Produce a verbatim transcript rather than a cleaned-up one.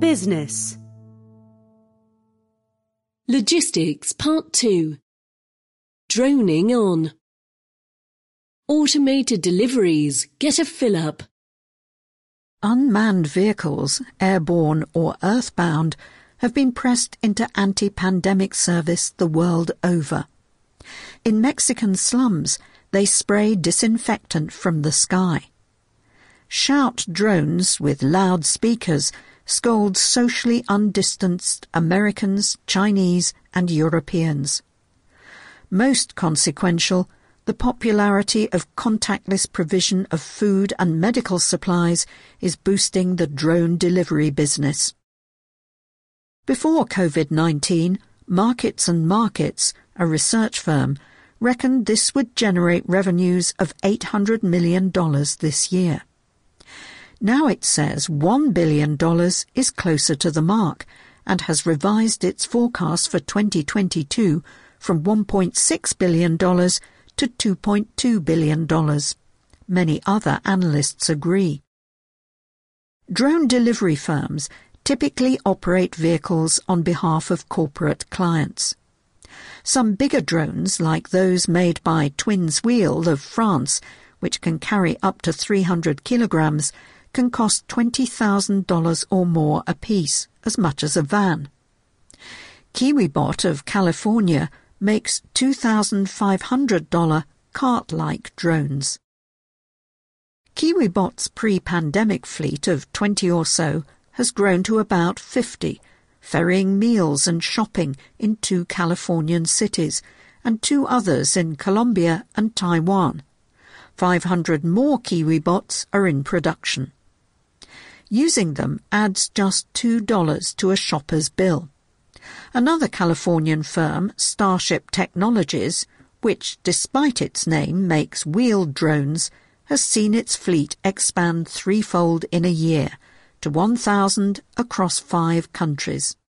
Business. Logistics Part two. Droning on. Automated deliveries get a fill-up. Unmanned vehicles, airborne or earthbound, have been pressed into anti-pandemic service the world over. In Mexican slums, they spray disinfectant from the sky. Shout drones with loud speakers scold socially undistanced Americans, Chinese and Europeans. Most consequential, the popularity of contactless provision of food and medical supplies is boosting the drone delivery business. Before COVID nineteen, Markets and Markets, a research firm, reckoned this would generate revenues of eight hundred million dollars this year. Now it says one billion dollars is closer to the mark and has revised its forecast for twenty twenty-two from one point six billion dollars to two point two billion dollars. Many other analysts agree. Drone delivery firms typically operate vehicles on behalf of corporate clients. Some bigger drones, like those made by Twins Wheel of France, which can carry up to three hundred kilograms, can cost twenty thousand dollars or more apiece, as much as a van. KiwiBot of California makes two thousand five hundred dollars cart-like drones. KiwiBot's pre-pandemic fleet of twenty or so has grown to about fifty, ferrying meals and shopping in two Californian cities and two others in Colombia and Taiwan. five hundred more KiwiBots are in production. Using them adds just two dollars to a shopper's bill. Another Californian firm, Starship Technologies, which, despite its name, makes wheeled drones, has seen its fleet expand threefold in a year, to one thousand across five countries.